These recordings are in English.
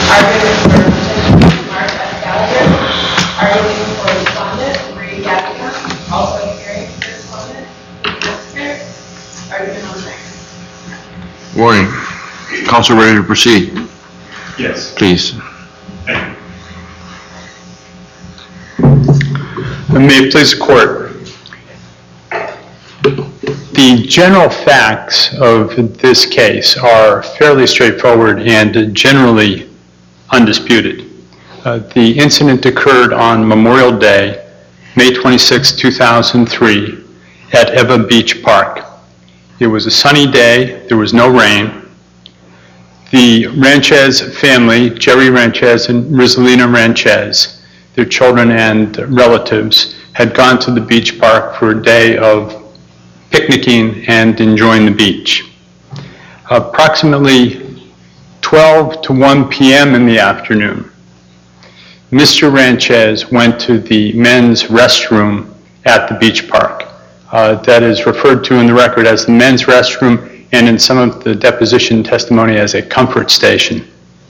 Arguing for Petitioner Mark S. Gallagher. Arguing for Respondent Marie Gatica. Also appearing for Respondent Mr. Argument on the record. Warning. Counsel ready to proceed? Yes. Please. Thank you. May it please the court. The general facts of this case are fairly straightforward and generally undisputed. The incident occurred on Memorial Day, May 26, 2003, at Eva Beach Park. It was a sunny day, there was no rain. The Ranchez family, Jerry Ranchez and Rizalina Ranchez, their children and relatives, had gone to the beach park for a day of picnicking and enjoying the beach. Approximately 12 to 1 p.m. in the afternoon, Mr. Ranchez went to the men's restroom at the beach park. That is referred to in the record as the men's restroom and in some of the deposition testimony as a comfort station.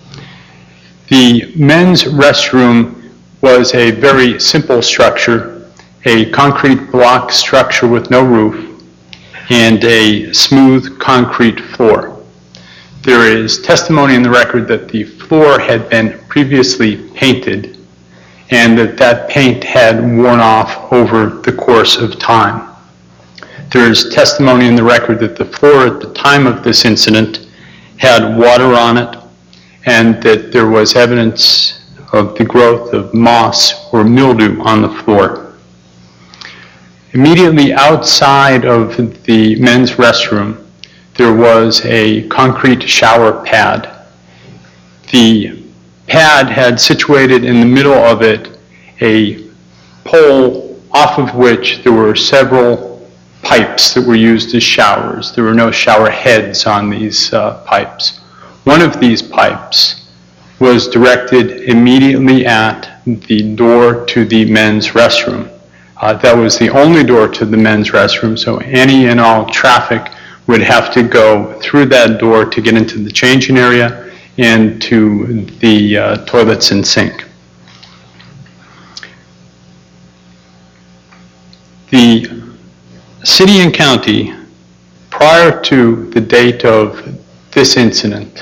The men's restroom was a very simple structure, a concrete block structure with no roof, and a smooth concrete floor. There is testimony in the record that the floor had been previously painted and that paint had worn off over the course of time. There is testimony in the record that the floor at the time of this incident had water on it and that there was evidence of the growth of moss or mildew on the floor. Immediately outside of the men's restroom, there was a concrete shower pad. The pad had situated in the middle of it a pole off of which there were several pipes that were used as showers. There were no shower heads on these pipes. One of these pipes was directed immediately at the door to the men's restroom. That was the only door to the men's restroom, so any and all traffic would have to go through that door to get into the changing area and to the toilets and sink. The city and county, prior to the date of this incident,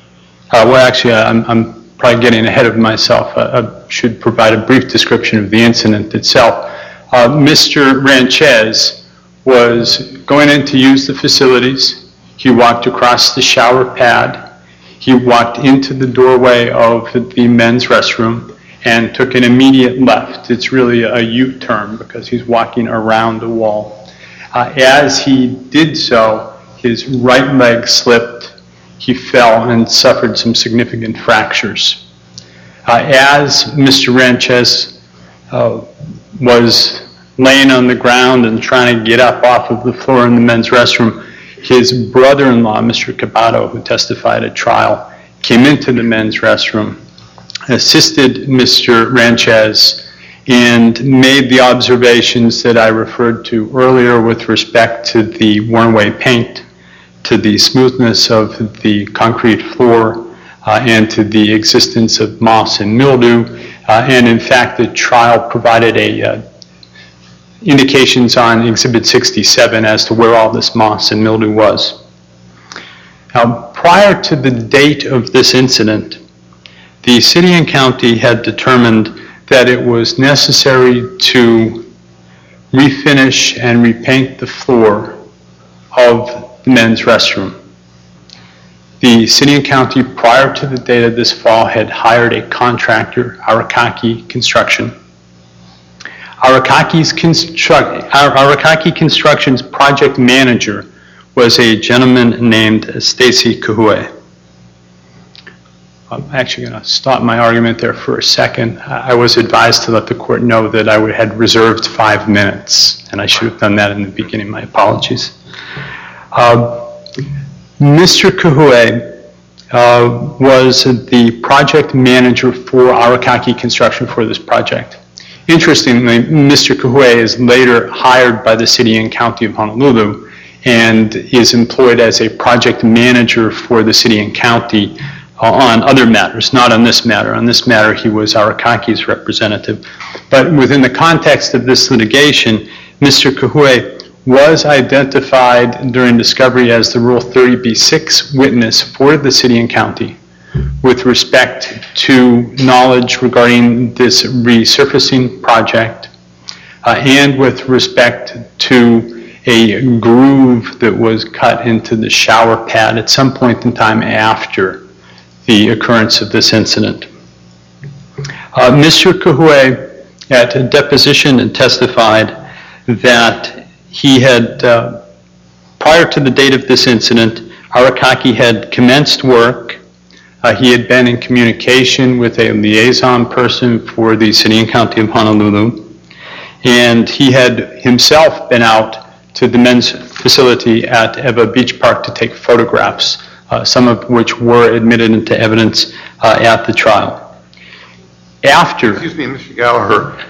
I'm probably getting ahead of myself. I should provide a brief description of the incident itself. Mr. Ranchez was going in to use the facilities. He walked across the shower pad. He walked into the doorway of the men's restroom and took an immediate left. It's really a U-turn because he's walking around the wall. As he did so, his right leg slipped. He fell and suffered some significant fractures. As Mr. Ranchez was laying on the ground and trying to get up off of the floor in the men's restroom, his brother-in-law, Mr. Cabato, who testified at trial, came into the men's restroom, assisted Mr. Ranchez, and made the observations that I referred to earlier with respect to the worn-away paint, to the smoothness of the concrete floor, and to the existence of moss and mildew. And in fact, the trial provided indications on Exhibit 67 as to where all this moss and mildew was. Now, prior to the date of this incident, the city and county had determined that it was necessary to refinish and repaint the floor of the men's restroom. The city and county, prior to the date of this fall, had hired a contractor, Arakaki Construction. Arakaki Construction's project manager was a gentleman named Stacy Kahue. I'm actually going to stop my argument there for a second. I was advised to let the court know that I had reserved 5 minutes, and I should have done that in the beginning. My apologies. Mr. Kahue was the project manager for Arakaki Construction for this project. Interestingly, Mr. Kahue is later hired by the city and county of Honolulu and is employed as a project manager for the city and county on other matters, not on this matter. On this matter, he was Arakaki's representative. But within the context of this litigation, Mr. Kahue was identified during discovery as the Rule 30b-6 witness for the city and county with respect to knowledge regarding this resurfacing project and with respect to a groove that was cut into the shower pad at some point in time after the occurrence of this incident. Mr. Kahue, at a deposition, testified that he had, prior to the date of this incident, Arakaki had commenced work. He had been in communication with a liaison person for the city and county of Honolulu, and he had himself been out to the men's facility at Ewa Beach Park to take photographs, some of which were admitted into evidence at the trial. After... Excuse me, Mr. Gallagher.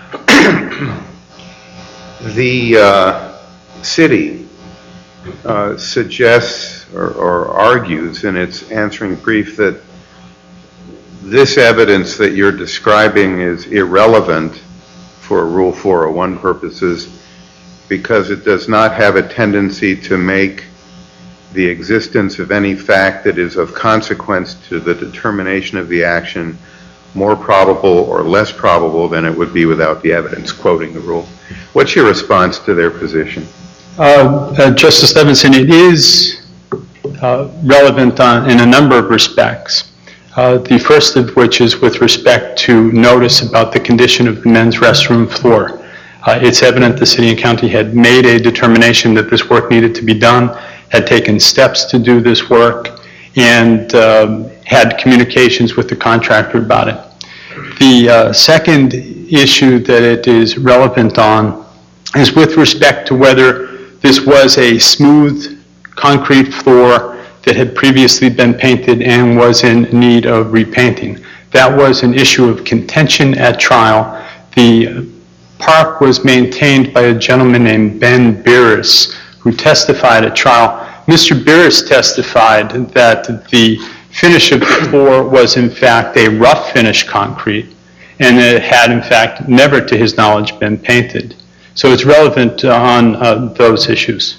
The city suggests or argues in its answering brief that this evidence that you're describing is irrelevant for Rule 401 purposes because it does not have a tendency to make the existence of any fact that is of consequence to the determination of the action more probable or less probable than it would be without the evidence, quoting the rule. What's your response to their position? Justice Levinson, it is relevant in a number of respects. The first of which is with respect to notice about the condition of the men's restroom floor. It's evident the city and county had made a determination that this work needed to be done, had taken steps to do this work, and had communications with the contractor about it. The second issue that it is relevant on is with respect to whether this was a smooth concrete floor that had previously been painted and was in need of repainting. That was an issue of contention at trial. The park was maintained by a gentleman named Ben Beres, who testified at trial. Mr. Beres testified that the finish of the floor was in fact a rough finish concrete, and it had in fact never to his knowledge been painted. So it's relevant on those issues.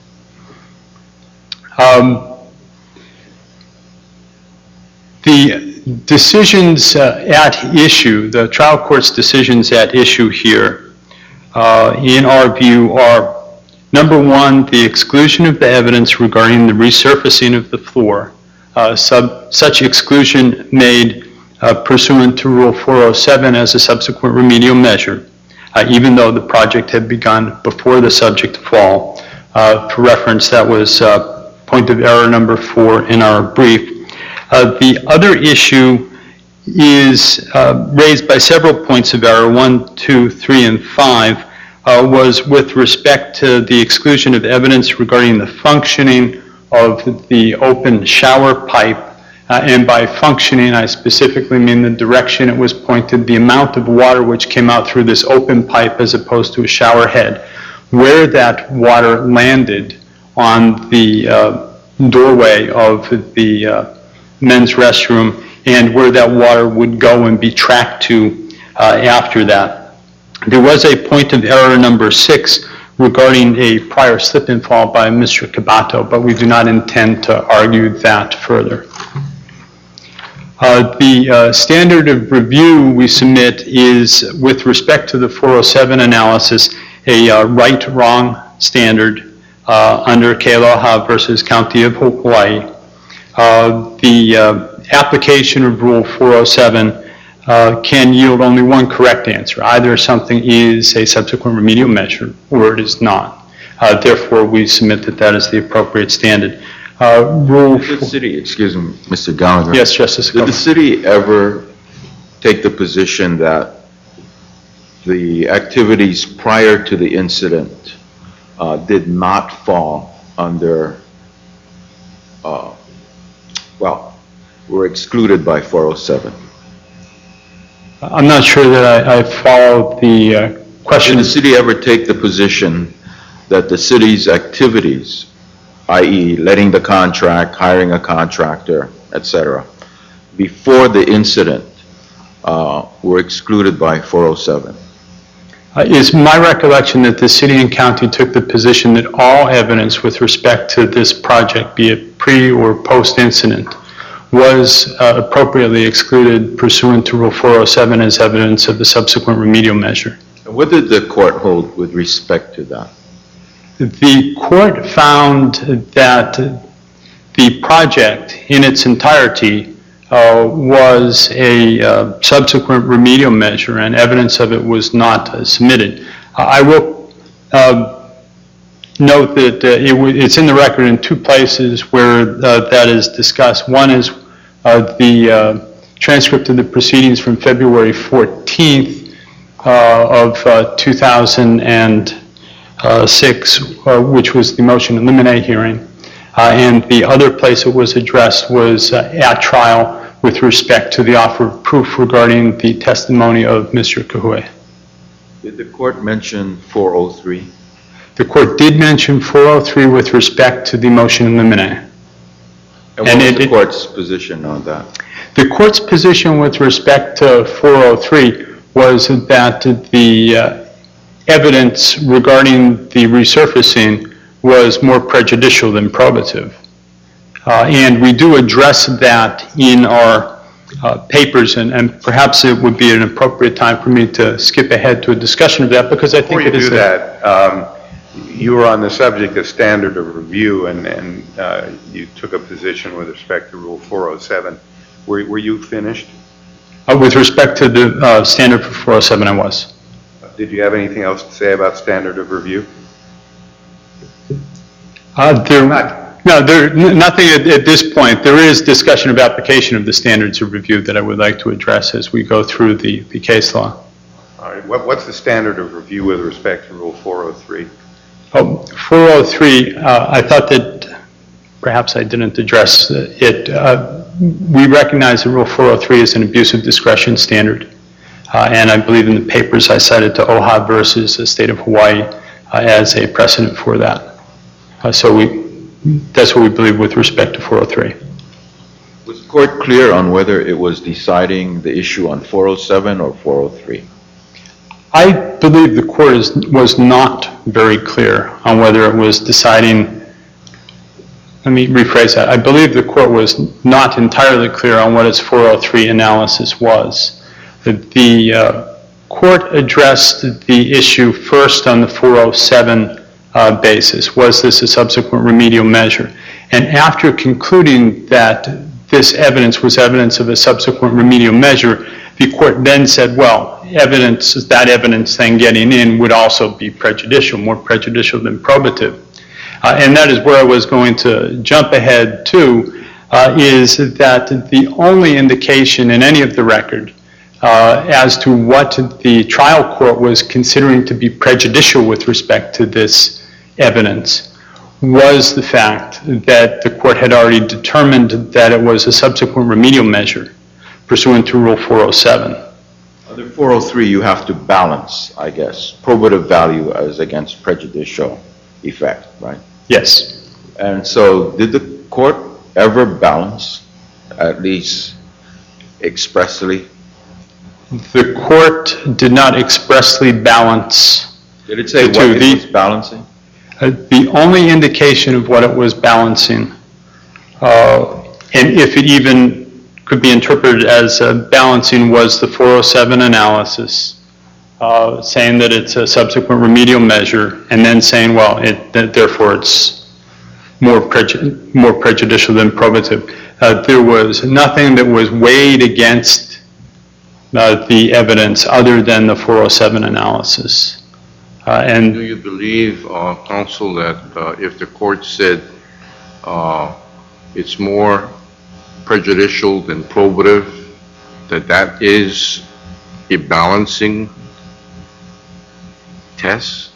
The decisions at issue, the trial court's decisions at issue here, in our view, are number one, the exclusion of the evidence regarding the resurfacing of the floor. Such exclusion made pursuant to Rule 407 as a subsequent remedial measure, even though the project had begun before the subject fall. For reference, that was point of error number 4 in our brief. The other issue is raised by several points of error, 1, 2, 3, and 5, was with respect to the exclusion of evidence regarding the functioning of the open shower pipe. And by functioning, I specifically mean the direction it was pointed, the amount of water which came out through this open pipe as opposed to a shower head, where that water landed on the doorway of the men's restroom, and where that water would go and be tracked to after that. There was a point of error number 6 regarding a prior slip and fall by Mr. Kabato, but we do not intend to argue that further. The standard of review we submit is, with respect to the 407 analysis, a right-wrong standard under Kealoha versus County of Hawaii. The application of Rule 407 can yield only one correct answer. Either something is a subsequent remedial measure or it is not. Therefore, we submit that that is the appropriate standard. Did the city, excuse me, Mr. Gallagher. Yes, Justice. Did the city ever take the position that the activities prior to the incident did not fall under, were excluded by 407? I'm not sure that I followed the question. Did the city ever take the position that the city's activities, i.e. letting the contract, hiring a contractor, etc., before the incident were excluded by 407? It's my recollection that the city and county took the position that all evidence with respect to this project, be it pre or post-incident, was appropriately excluded pursuant to Rule 407 as evidence of the subsequent remedial measure. And what did the court hold with respect to that? The court found that the project in its entirety was a subsequent remedial measure, and evidence of it was not submitted. I will note that it's in the record in two places where that is discussed. One is the transcript of the proceedings from February 14th of 2006, which was the motion to eliminate hearing. And the other place it was addressed was at trial with respect to the offer of proof regarding the testimony of Mr. Kahui. Did the court mention 403? The court did mention 403 with respect to the motion to eliminate. And what was the court's position on that? The court's position with respect to 403 was that the evidence regarding the resurfacing was more prejudicial than probative. And we do address that in our papers, and perhaps it would be an appropriate time for me to skip ahead to a discussion of that, because I think it is... Before you do that, you were on the subject of standard of review, and you took a position with respect to Rule 407. Were you finished? With respect to the standard for 407, I was. Did you have anything else to say about standard of review? Nothing at this point. There is discussion of application of the standards of review that I would like to address as we go through the case law. All right. What's the standard of review with respect to Rule 403? 403, I thought that perhaps I didn't address it. We recognize that Rule 403 is an abuse of discretion standard. And I believe in the papers I cited to OHA versus the state of Hawaii as a precedent for that. That's what we believe with respect to 403. Was the court clear on whether it was deciding the issue on 407 or 403? I believe the court was not very clear on whether it was deciding. Let me rephrase that. I believe the court was not entirely clear on what its 403 analysis was. The court addressed the issue first on the 407 basis. Was this a subsequent remedial measure? And after concluding that this evidence was evidence of a subsequent remedial measure, the court then said, well, that evidence then getting in would also be prejudicial, more prejudicial than probative. And that is where I was going to jump ahead to, is that the only indication in any of the record as to what the trial court was considering to be prejudicial with respect to this evidence was the fact that the court had already determined that it was a subsequent remedial measure pursuant to Rule 407. Under 403, you have to balance, I guess, probative value as against prejudicial effect, right? Yes. And so did the court ever balance, at least expressly? The court did not expressly balance. Did it say what it was balancing? The only indication of what it was balancing, and if it even could be interpreted as balancing, was the 407 analysis, saying that it's a subsequent remedial measure, and then saying, well, therefore it's more prejudicial than probative. There was nothing that was weighed against the evidence other than the 407 analysis. And do you believe, counsel, that if the court said it's more prejudicial than probative, that is a balancing test?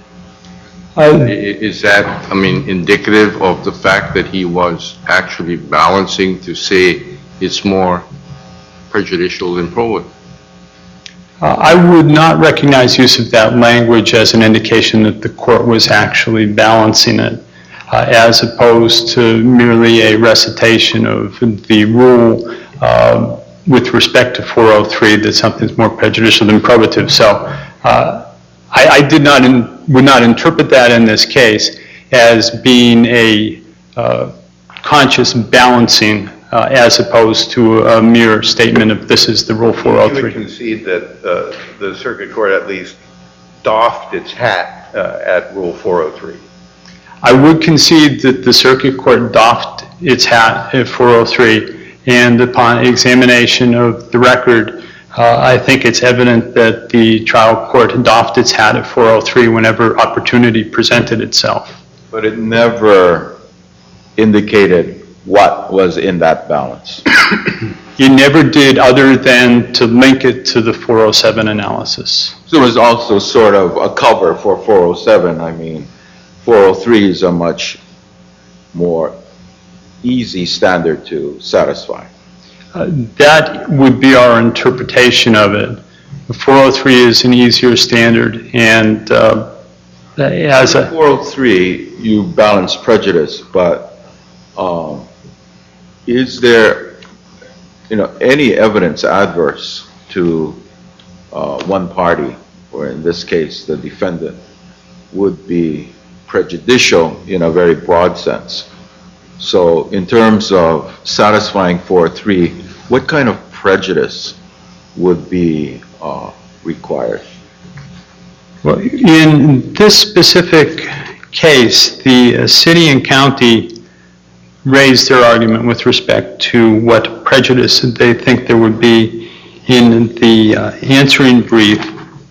Is that, indicative of the fact that he was actually balancing to say it's more prejudicial than probative? I would not recognize use of that language as an indication that the court was actually balancing it, as opposed to merely a recitation of the rule with respect to 403 that something's more prejudicial than probative. So I would not interpret that in this case as being a conscious balancing as opposed to a mere statement of this is the Rule 403. You would concede that the circuit court at least doffed its hat at Rule 403? I would concede that the circuit court doffed its hat at 403, and upon examination of the record, I think it's evident that the trial court doffed its hat at 403 whenever opportunity presented itself. But it never indicated what was in that balance. It never did, other than to link it to the 407 analysis. So it was also sort of a cover for 407. I mean, 403 is a much more easy standard to satisfy. That would be our interpretation of it. 403 is an easier standard, and as a 403, you balance prejudice, but is there, any evidence adverse to one party, or in this case, the defendant, would be prejudicial in a very broad sense? So in terms of satisfying 403, what kind of prejudice would be required? Well, in this specific case, the city and county raised their argument with respect to what prejudice they think there would be in the answering brief.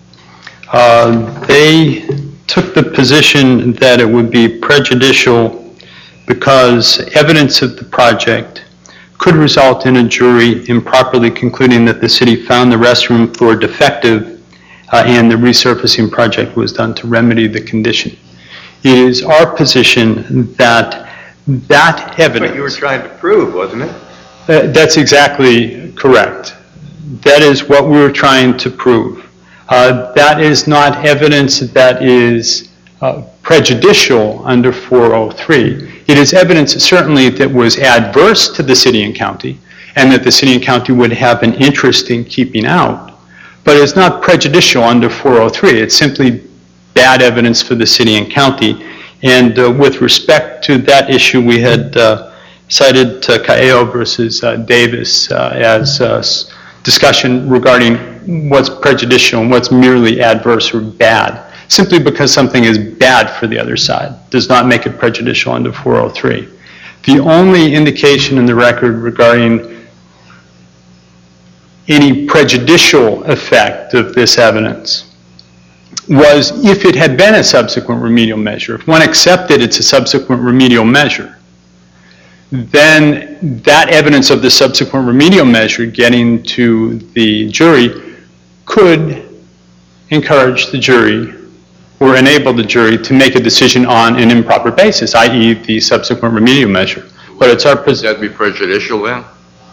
They took the position that it would be prejudicial because evidence of the project could result in a jury improperly concluding that the city found the restroom floor defective and the resurfacing project was done to remedy the condition. It is our position that that evidence... What you were trying to prove, wasn't it? That's exactly correct. That is what we were trying to prove. That is not evidence that is prejudicial under 403. It is evidence certainly that was adverse to the city and county, and that the city and county would have an interest in keeping out. But it's not prejudicial under 403. It's simply bad evidence for the city and county. And with respect to that issue, we had cited Caello versus Davis as discussion regarding what's prejudicial and what's merely adverse or bad. Simply because something is bad for the other side does not make it prejudicial under 403. The only indication in the record regarding any prejudicial effect of this evidence was if it had been a subsequent remedial measure. If one accepted it's a subsequent remedial measure, then that evidence of the subsequent remedial measure getting to the jury could encourage the jury or enable the jury to make a decision on an improper basis, i.e. the subsequent remedial measure. But it's our position. Would that be prejudicial then?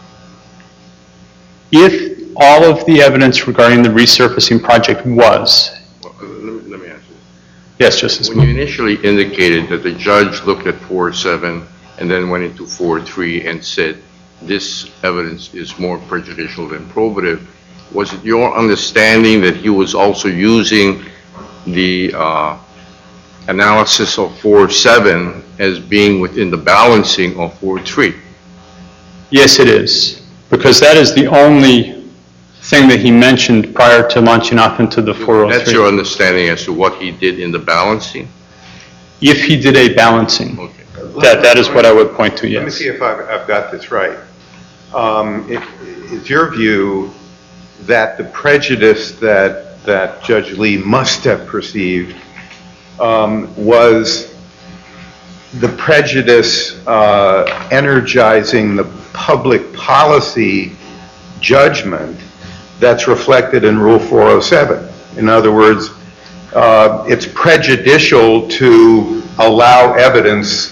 If all of the evidence regarding the resurfacing project was... Let me ask you. Yes, Justice. When you initially indicated that the judge looked at 407 and then went into 403 and said this evidence is more prejudicial than probative, was it your understanding that he was also using the analysis of 407 as being within the balancing of 403? Yes, it is. Because that is the only thing that he mentioned prior to launching off into the 403. That's your understanding as to what he did in the balancing? If he did a balancing. Okay. That is what I would point to, yes. Let me see if I've got this right. Is your view that the prejudice that Judge Lee must have perceived was the prejudice energizing the public policy judgment that's reflected in Rule 407? In other words, it's prejudicial to allow evidence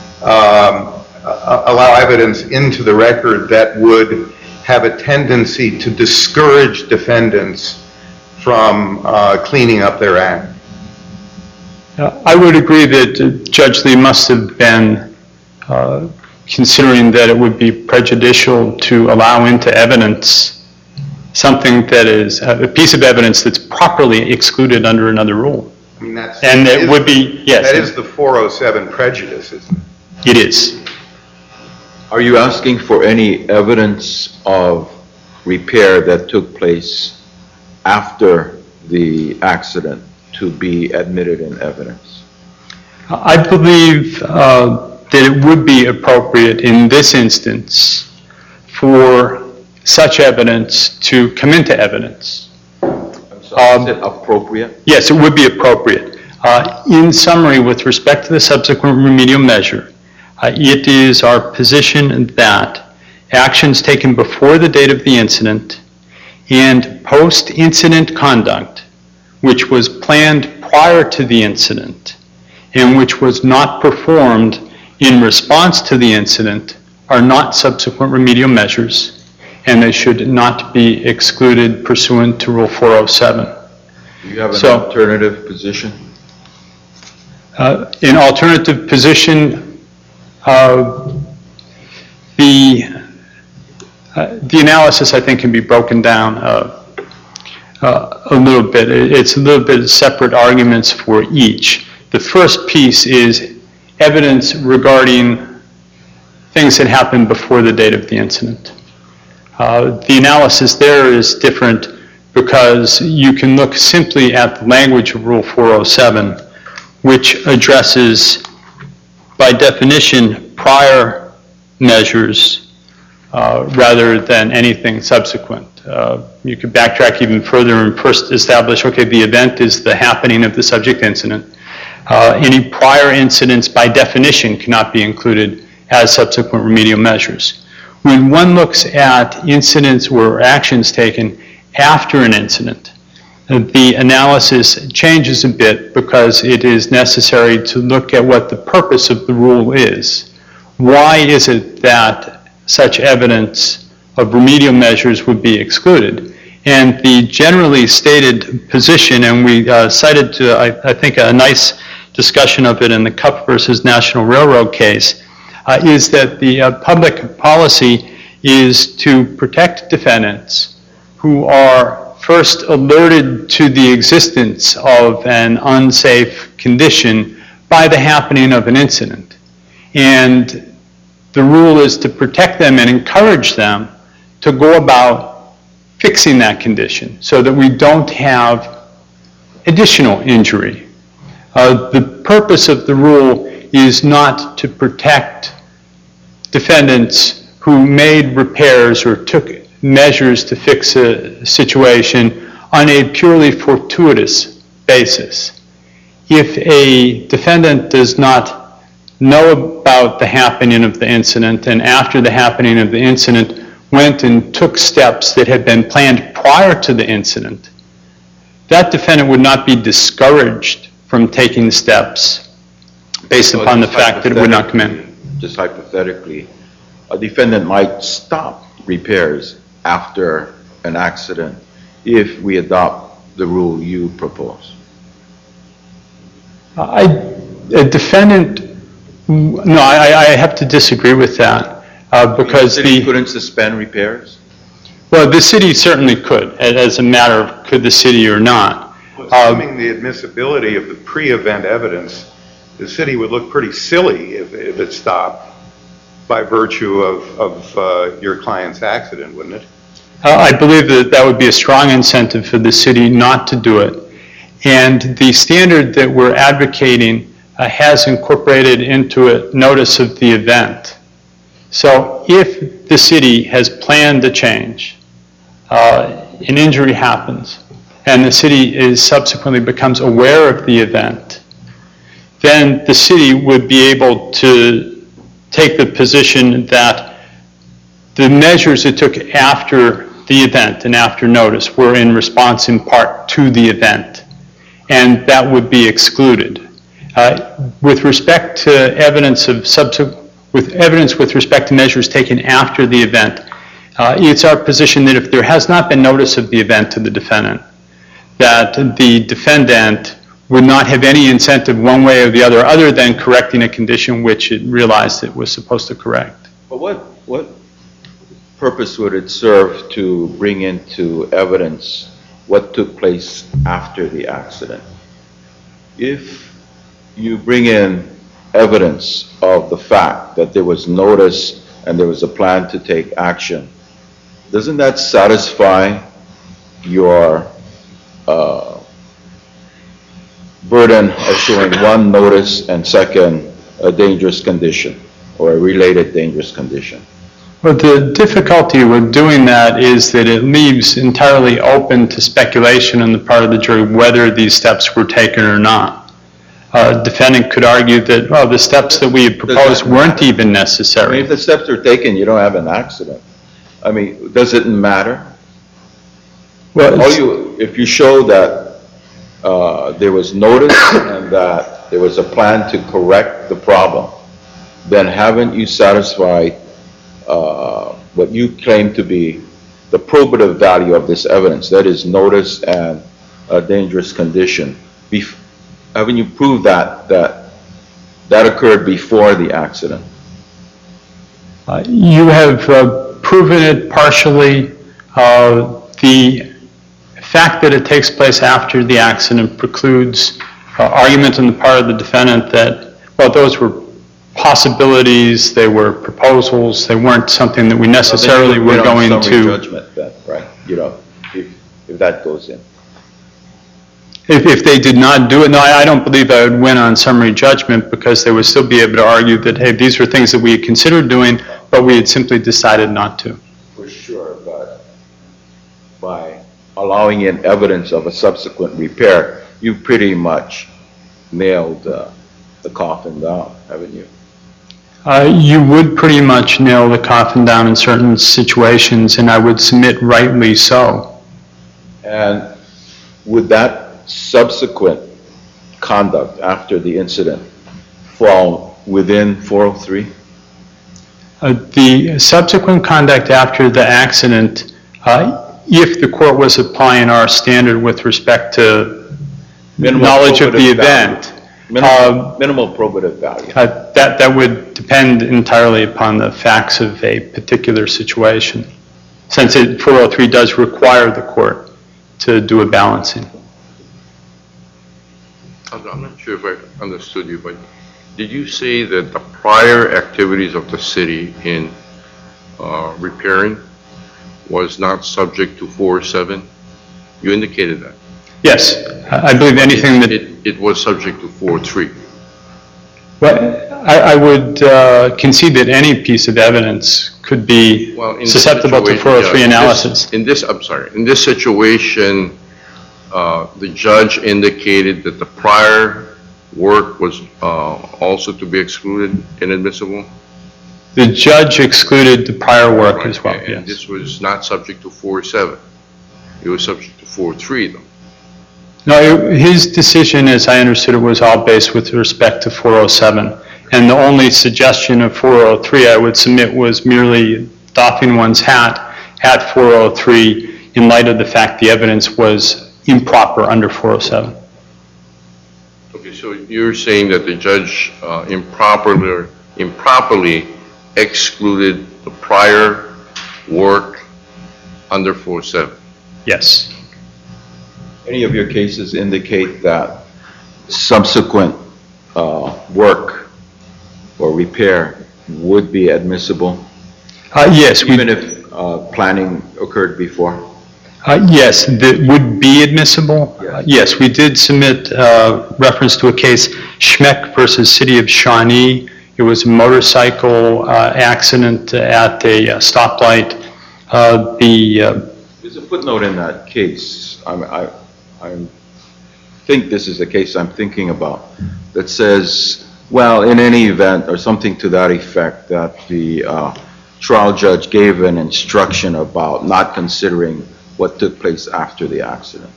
into the record that would have a tendency to discourage defendants from cleaning up their act. I would agree that Judge Lee must have been considering that it would be prejudicial to allow into evidence something that is a piece of evidence that's properly excluded under another rule. I mean, that's. And it would be, yes. That is the 407 prejudice, isn't it? It is. Are you asking for any evidence of repair that took place after the accident to be admitted in evidence? I believe that it would be appropriate in this instance for such evidence to come into evidence. Is it appropriate? Yes, it would be appropriate. In summary, with respect to the subsequent remedial measure, it is our position that actions taken before the date of the incident and post-incident conduct, which was planned prior to the incident and which was not performed in response to the incident, are not subsequent remedial measures, and they should not be excluded pursuant to Rule 407. Do you have an alternative position? In alternative position, the analysis, I think, can be broken down a little bit. It's a little bit of separate arguments for each. The first piece is evidence regarding things that happened before the date of the incident. The analysis there is different because you can look simply at the language of Rule 407, which addresses, by definition, prior measures rather than anything subsequent. You could backtrack even further and first establish, okay, the event is the happening of the subject incident. Any prior incidents, by definition, cannot be included as subsequent remedial measures. When one looks at incidents or actions taken after an incident, the analysis changes a bit because it is necessary to look at what the purpose of the rule is. Why is it that such evidence of remedial measures would be excluded? And the generally stated position, and we cited, I think, a nice discussion of it in the Cup versus National Railroad case, is that the public policy is to protect defendants who are first alerted to the existence of an unsafe condition by the happening of an incident. And the rule is to protect them and encourage them to go about fixing that condition so that we don't have additional injury. The purpose of the rule is not to protect defendants who made repairs or took measures to fix a situation on a purely fortuitous basis. If a defendant does not know about the happening of the incident and after the happening of the incident went and took steps that had been planned prior to the incident, that defendant would not be discouraged from taking steps based upon the fact that it would not come in. Just hypothetically, a defendant might stop repairs after an accident if we adopt the rule you propose. A defendant, no, I have to disagree with that because the city couldn't suspend repairs? Well, the city certainly could, as a matter of could the city or not. Assuming the admissibility of the pre-event evidence, the city would look pretty silly if it stopped by virtue of your client's accident, wouldn't it? I believe that would be a strong incentive for the city not to do it. And the standard that we're advocating has incorporated into it notice of the event. So if the city has planned a change, an injury happens, and the city subsequently becomes aware of the event, then the city would be able to take the position that the measures it took after the event and after notice were in response in part to the event, and that would be excluded. With respect to evidence with respect to measures taken after the event, it's our position that if there has not been notice of the event to the defendant, that the defendant would not have any incentive one way or the other than correcting a condition which it realized it was supposed to correct. But what purpose would it serve to bring into evidence what took place after the accident? If you bring in evidence of the fact that there was notice and there was a plan to take action, doesn't that satisfy your burden of showing one, notice, and second, a dangerous condition or a related dangerous condition? Well, the difficulty with doing that is that it leaves entirely open to speculation on the part of the jury whether these steps were taken or not. A defendant could argue that, well, the steps that we had proposed weren't even I mean, necessary. if the steps are taken, you don't have an accident. I mean, does it matter? Well, If you show that there was notice and that there was a plan to correct the problem, then haven't you satisfied what you claim to be the probative value of this evidence, that is notice and a dangerous condition? Haven't you proved that occurred before the accident? You have proven it partially. The fact that it takes place after the accident precludes argument on the part of the defendant that, well, those were possibilities, they were proposals, they weren't something that we necessarily were going Summary to. judgment then, right? You know, if that goes in. If they did not do it, no, I don't believe I would win on summary judgment because they would still be able to argue that, hey, these were things that we had considered doing, but we had simply decided not to. For sure, but by allowing in evidence of a subsequent repair, you pretty much nailed the coffin down, haven't you? You would pretty much nail the coffin down in certain situations, and I would submit rightly so. And would that subsequent conduct after the incident fall within 403? The subsequent conduct after the accident, if the court was applying our standard with respect to knowledge of the event, Minimal probative value. that would depend entirely upon the facts of a particular situation, since 403 does require the court to do a balancing. I'm not sure if I understood you, but did you say that the prior activities of the city in repairing was not subject to 407? You indicated that. Yes, I believe anything that... It was subject to 403. Well, I would concede that any piece of evidence could be susceptible to 403 analysis. In this situation, the judge indicated that the prior work was also to be excluded, inadmissible? The judge excluded the prior work as well, And yes. this was not subject to 407. It was subject to 403, though. No, his decision, as I understood it, was all based with respect to 407. And the only suggestion of 403 I would submit was merely doffing one's hat at 403 in light of the fact the evidence was improper under 407. Okay, so you're saying that the judge improperly excluded the prior work under 407? Yes. Any of your cases indicate that subsequent work or repair would be admissible? Yes. Even if planning occurred before? Yes, that would be admissible. Yes. Yes, we did submit reference to a case, Schmeck versus City of Shawnee. It was a motorcycle accident at a stoplight. There's a footnote in that case. I think this is the case I'm thinking about that says, well, in any event, or something to that effect, that the trial judge gave an instruction about not considering what took place after the accident.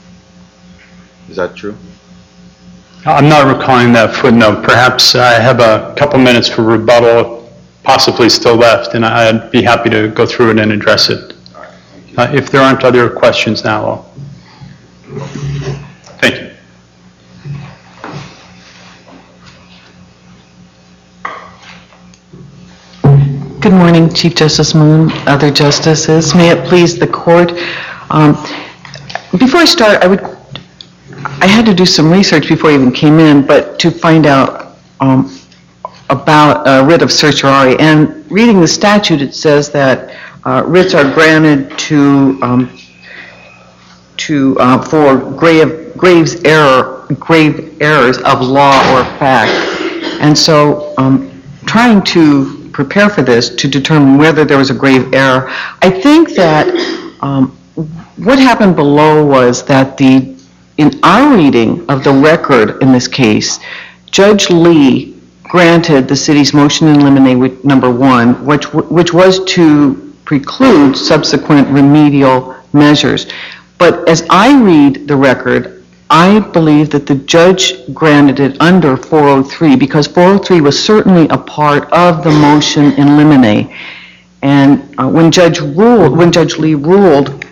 Is that true? I'm not recalling that footnote. Perhaps I have a couple minutes for rebuttal, possibly still left, and I'd be happy to go through it and address it. All right, thank you. If there aren't other questions now, thank you. morning, Chief Justice Moon, other justices. May it please the court. Before I start, I had to do some research before I even came in, but to find out about a writ of certiorari. And reading the statute, it says that writs are granted for grave errors of law or fact. And so, trying to prepare for this to determine whether there was a grave error, I think that what happened below was that in our reading of the record in this case, Judge Lee granted the city's motion in limine number 1, which was to preclude subsequent remedial measures. But as I read the record, I believe that the judge granted it under 403 because 403 was certainly a part of the motion in limine. And when Judge Lee ruled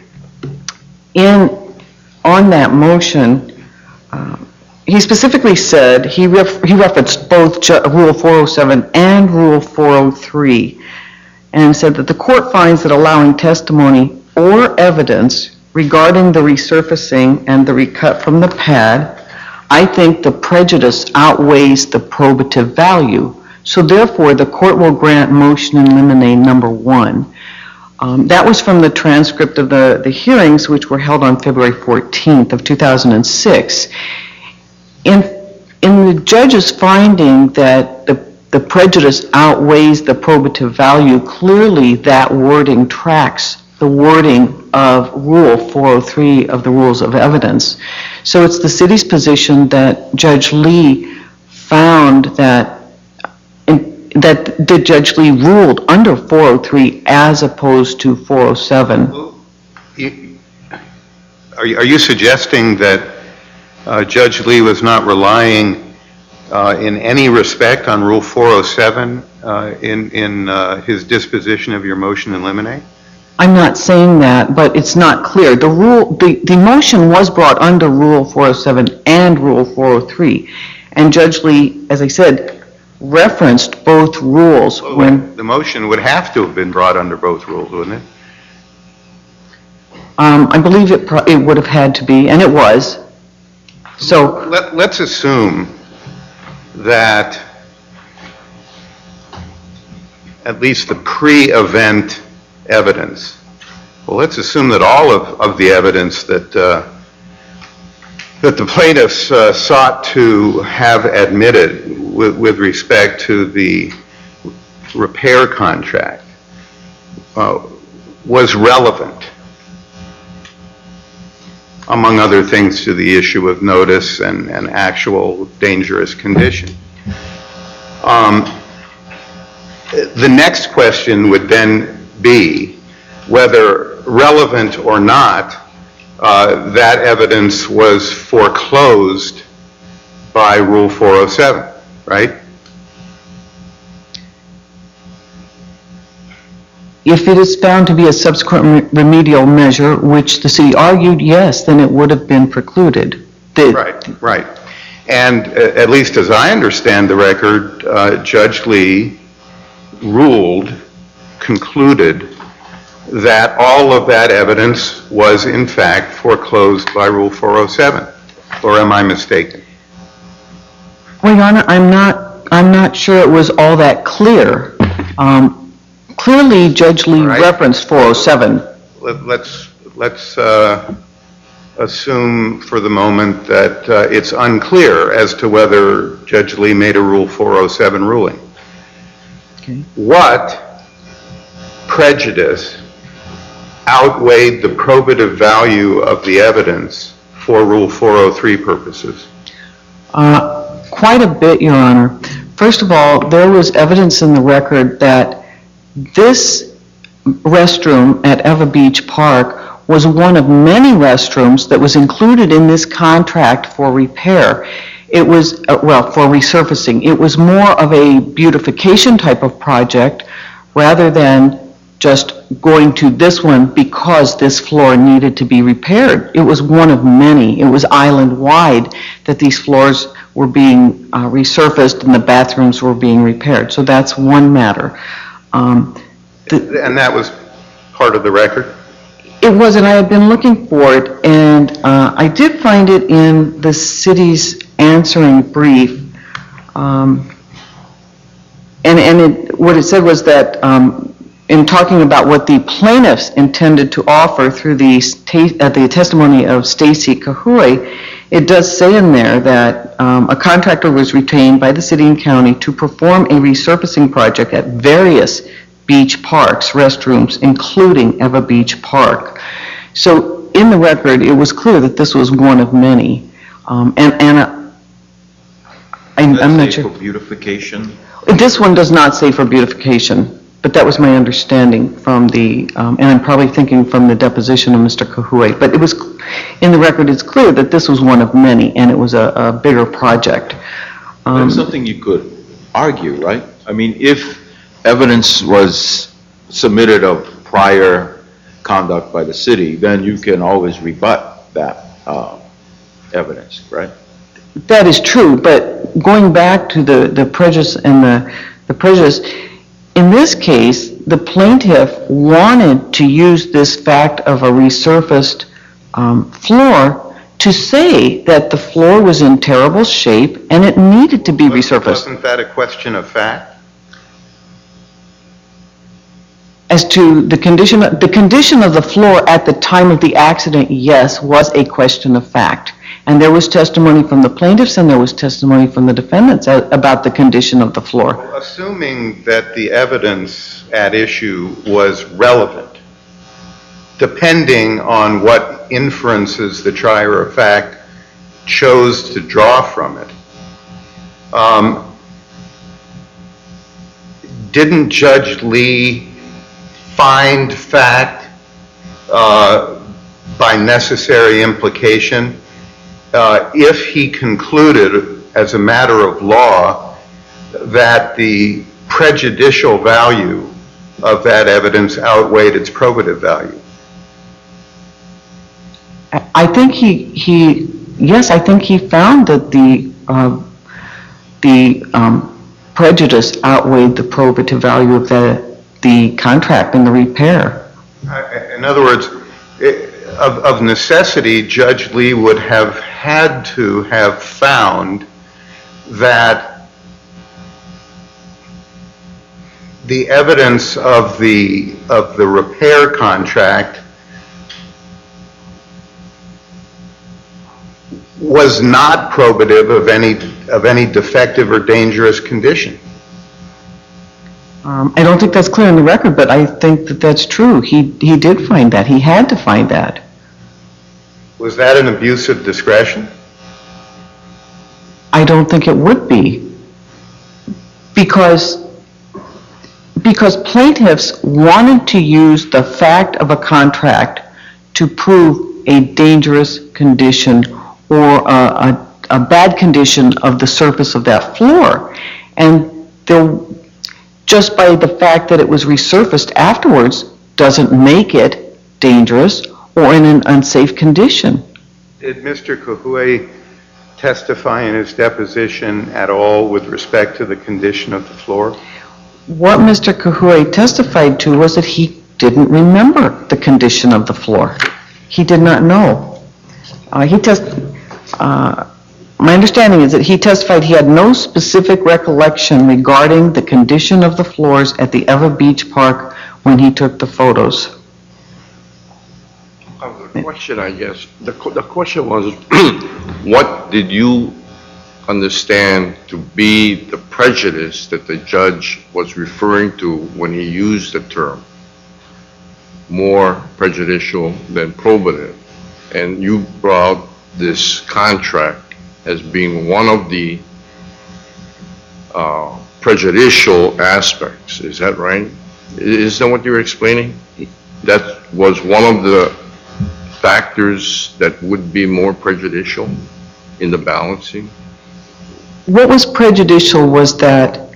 on that motion, he specifically said, he referenced both Rule 407 and Rule 403, and said that the court finds that allowing testimony or evidence regarding the resurfacing and the recut from the pad, I think the prejudice outweighs the probative value. So therefore, the court will grant motion in limine number 1. That was from the transcript of the hearings, which were held on February 14th of 2006. In the judge's finding that the prejudice outweighs the probative value, clearly that wording tracks the wording of Rule 403 of the Rules of Evidence. So it's the city's position that Judge Lee found that Judge Lee ruled under 403 as opposed to 407. Are you suggesting that Judge Lee was not relying in any respect on Rule 407 in his disposition of your motion in limine? I'm not saying that, but it's not clear. The motion was brought under Rule 407 and Rule 403, and Judge Lee, as I said, referenced both rules. When the motion would have to have been brought under both rules, wouldn't it? I believe it would have had to be, and it was. So let's assume that at least the pre-event evidence, well, let's assume that all of the evidence that the plaintiffs sought to have admitted with respect to the repair contract was relevant, among other things, to the issue of notice and actual dangerous condition. The next question would then be whether, relevant or not, that evidence was foreclosed by Rule 407, right? if it is found to be a subsequent remedial measure, which the city argued, yes, then it would have been precluded. Right. And at least as I understand the record, Judge Lee concluded that all of that evidence was in fact foreclosed by Rule 407. Or am I mistaken? Well, Your Honor, I'm not sure it was all that clear. Clearly, Judge Lee referenced 407. Let's assume for the moment that it's unclear as to whether Judge Lee made a Rule 407 ruling. Okay. What prejudice outweighed the probative value of the evidence for Rule 403 purposes? Quite a bit, Your Honor. First of all, there was evidence in the record that this restroom at Eva Beach Park was one of many restrooms that was included in this contract for repair. It was, for resurfacing. It was more of a beautification type of project rather than just going to this one because this floor needed to be repaired. It was one of many. It was island-wide that these floors were being resurfaced and the bathrooms were being repaired. So that's one matter. And that was part of the record? It was, and I had been looking for it, and I did find it in the city's answering brief. What it said was that in talking about what the plaintiffs intended to offer through the testimony of Stacy Kahui, it does say in there that a contractor was retained by the city and county to perform a resurfacing project at various beach parks, restrooms, including Eva Beach Park. So in the record, it was clear that this was one of many. I'm not sure. For beautification? This one does not say for beautification, but that was my understanding from the, and I'm probably thinking from the deposition of Mr. Kahui. But it was, in the record, it's clear that this was one of many, and it was a bigger project. That's something you could argue, right? I mean, if evidence was submitted of prior conduct by the city, then you can always rebut that evidence, right? That is true, but going back to the prejudice and the prejudice, in this case, the plaintiff wanted to use this fact of a resurfaced floor to say that the floor was in terrible shape and it needed to be resurfaced. Wasn't that a question of fact? As to the condition of the floor at the time of the accident, yes, was a question of fact. And there was testimony from the plaintiffs and there was testimony from the defendants about the condition of the floor. Well, assuming that the evidence at issue was relevant, depending on what inferences the trier of fact chose to draw from it, didn't Judge Lee find fact by necessary implication if he concluded as a matter of law that the prejudicial value of that evidence outweighed its probative value? I think yes, I think he found that the prejudice outweighed the probative value of the contract and the repair. In other words, of necessity, Judge Lee would have had to have found that the evidence of the repair contract was not probative of any defective or dangerous condition. I don't think that's clear in the record, but I think that that's true. He did find that. He had to find that. Was that an abuse of discretion? I don't think it would be. Because plaintiffs wanted to use the fact of a contract to prove a dangerous condition or a bad condition of the surface of that floor. And just by the fact that it was resurfaced afterwards doesn't make it dangerous or in an unsafe condition. Did Mr. Kahui testify in his deposition at all with respect to the condition of the floor? What Mr. Kahui testified to was that he didn't remember the condition of the floor. He did not know. My understanding is that he testified he had no specific recollection regarding the condition of the floors at the Eva Beach Park when he took the photos. The question, I guess, the question was, what did you understand to be the prejudice that the judge was referring to when he used the term more prejudicial than probative? And you brought this contract as being one of the prejudicial aspects. Is that right? Is that what you're explaining? That was one of the factors that would be more prejudicial in the balancing? What was prejudicial was that,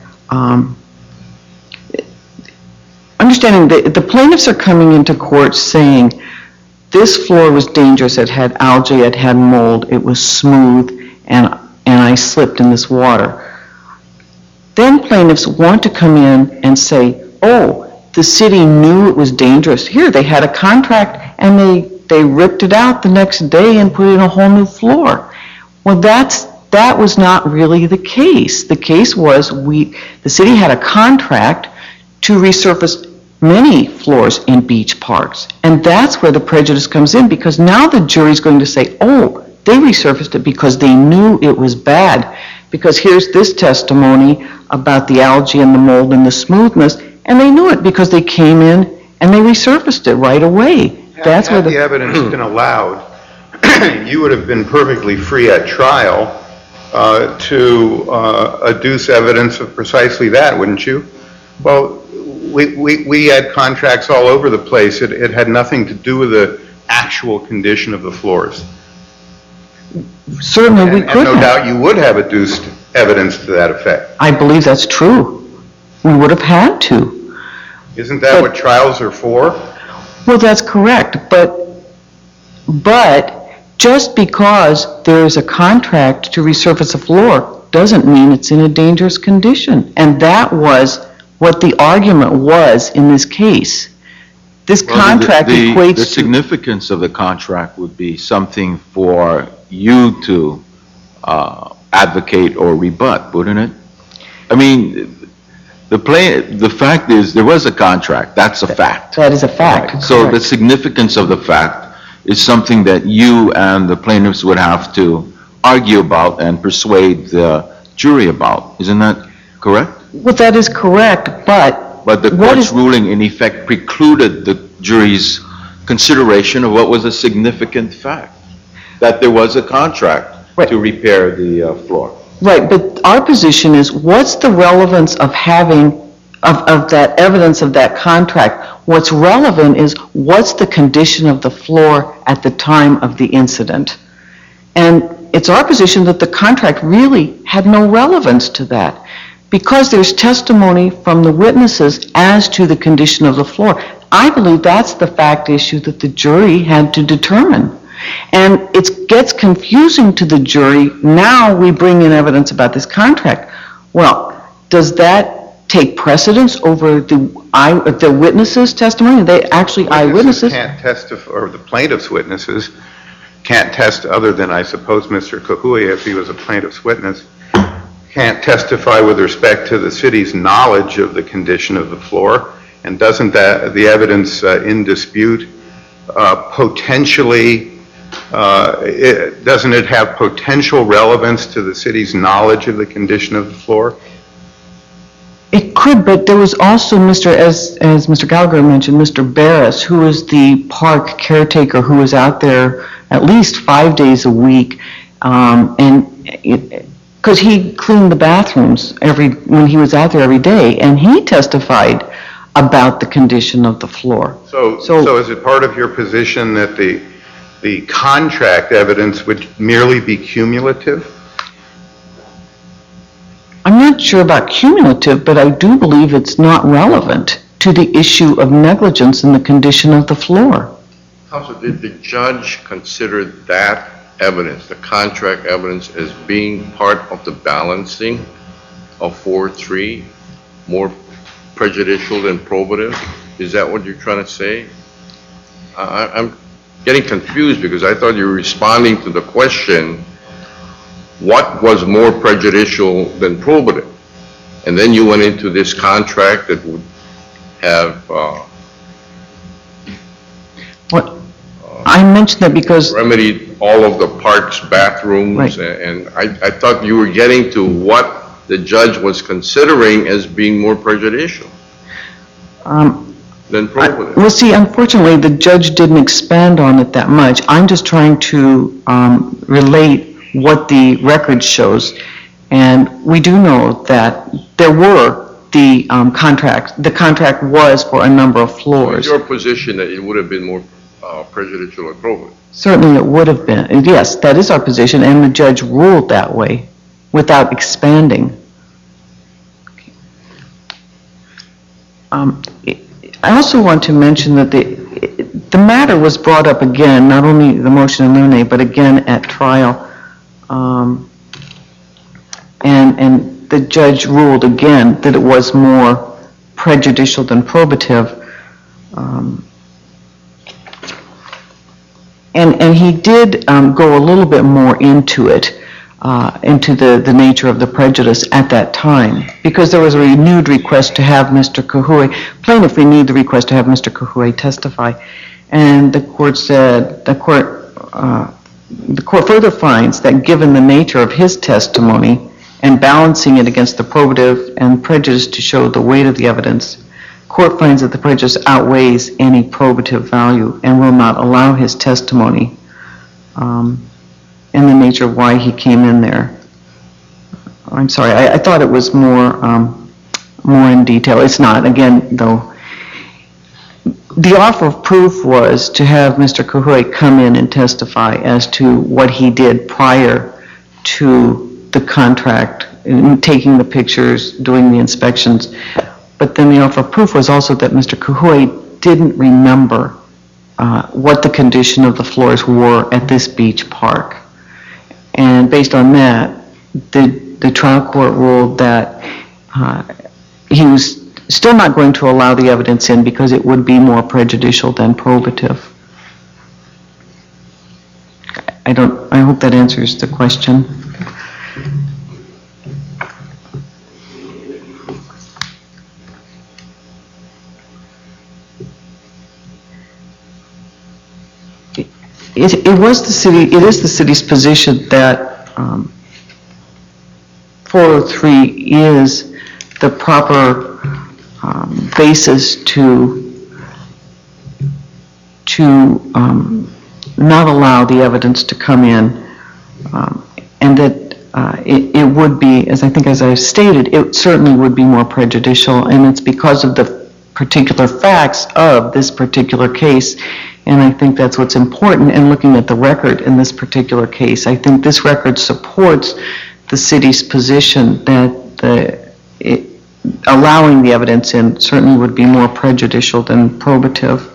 understanding that the plaintiffs are coming into court saying this floor was dangerous, it had algae, it had mold, it was smooth, and I slipped in this water. Then plaintiffs want to come in and say, oh, the city knew it was dangerous. Here, they had a contract, and they ripped it out the next day and put in a whole new floor. Well, that was not really the case. The case was the city had a contract to resurface many floors in beach parks. And that's where the prejudice comes in, because now the jury's going to say, oh, they resurfaced it because they knew it was bad. Because here's this testimony about the algae and the mold and the smoothness, and they knew it because they came in and they resurfaced it right away. That's where Had the evidence been allowed, you would have been perfectly free at trial to adduce evidence of precisely that, wouldn't you? Well, we had contracts all over the place. It had nothing to do with the actual condition of the floors. Certainly we could And no doubt you would have adduced evidence to that effect. I believe that's true. We would have had to. Isn't that what trials are for? Well, that's correct, but just because there is a contract to resurface a floor doesn't mean it's in a dangerous condition. And that was what the argument was in this case. This contract equates to... The significance of the contract would be something for you to advocate or rebut, wouldn't it? I mean, the fact is, there was a contract. That's a fact. That is a fact. Right. So the significance of the fact is something that you and the plaintiffs would have to argue about and persuade the jury about. Isn't that correct? Well, that is correct, but the court's ruling, in effect, precluded the jury's consideration of what was a significant fact, that there was a contract to repair the floor. Right, but our position is, what's the relevance of having, of that evidence of that contract? What's relevant is, what's the condition of the floor at the time of the incident? And it's our position that the contract really had no relevance to that, because there's testimony from the witnesses as to the condition of the floor. I believe that's the fact issue that the jury had to determine. And it gets confusing to the jury. Now we bring in evidence about this contract. Well, does that take precedence over the witnesses' testimony? They actually eyewitnesses? Can't testify, or the plaintiff's witnesses can't test, other than, I suppose, Mr. Kahui, if he was a plaintiff's witness, can't testify with respect to the city's knowledge of the condition of the floor. And doesn't the evidence in dispute potentially, doesn't it have potential relevance to the city's knowledge of the condition of the floor? It could, but there was also as Mr. Gallagher mentioned, Mr. Barris, who was the park caretaker who was out there at least 5 days a week, because he cleaned the bathrooms when he was out there every day, and he testified about the condition of the floor. So is it part of your position that the contract evidence would merely be cumulative? I'm not sure about cumulative, but I do believe it's not relevant to the issue of negligence in the condition of the floor. Counsel, did the judge consider that evidence, the contract evidence, as being part of the balancing of 4-3, more prejudicial than probative? Is that what you're trying to say? I'm getting confused because I thought you were responding to the question, what was more prejudicial than probative? And then you went into this contract that would have I mentioned that because remedied all of the park's bathrooms, right. And I thought you were getting to what the judge was considering as being more prejudicial than probative. Well, see, unfortunately, the judge didn't expand on it that much. I'm just trying to relate what the record shows. And we do know that there were the contract was for a number of floors. Is your position that it would have been more prejudicial or probative? Certainly it would have been. Yes, that is our position, and the judge ruled that way without expanding. I also want to mention that the matter was brought up again, not only the motion in limine, but again at trial. And the judge ruled again that it was more prejudicial than probative. And he did go a little bit more into it, into the nature of the prejudice at that time, because there was a renewed request to have Mr. Kahui, plaintiff renewed the request to have Mr. Kahui testify, and the court said, the court further finds that given the nature of his testimony and balancing it against the probative and prejudice to show the weight of the evidence, court finds that the prejudice outweighs any probative value and will not allow his testimony in the nature of why he came in there. I'm sorry, I thought it was more in detail. It's not, again, though. The offer of proof was to have Mr. Kahui come in and testify as to what he did prior to the contract, taking the pictures, doing the inspections. But then the offer of proof was also that Mr. Kahui didn't remember what the condition of the floors were at this beach park. And based on that, the trial court ruled that he was still not going to allow the evidence in because it would be more prejudicial than probative. I hope that answers the question. It is the city's position that 403 is the proper basis to not allow the evidence to come in, and that it would be, as I stated, it certainly would be more prejudicial, and it's because of the particular facts of this particular case. And I think that's what's important in looking at the record in this particular case. I think this record supports the city's position that allowing the evidence in certainly would be more prejudicial than probative.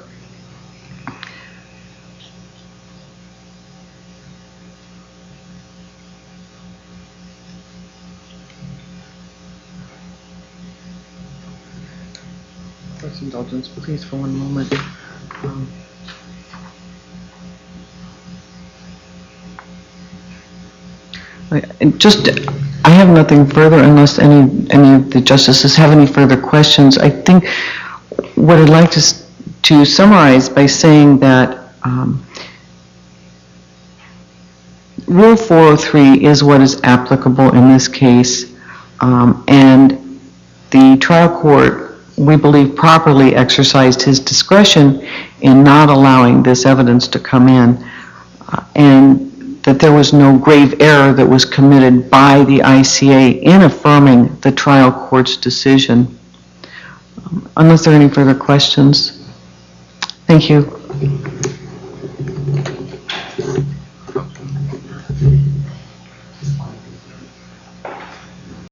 Let's indulgence, please, for one moment. I have nothing further unless any of the justices have any further questions. I think what I'd like to summarize by saying that Rule 403 is what is applicable in this case, and the trial court, we believe, properly exercised his discretion in not allowing this evidence to come in, and that there was no grave error that was committed by the ICA in affirming the trial court's decision. Unless there are any further questions. Thank you.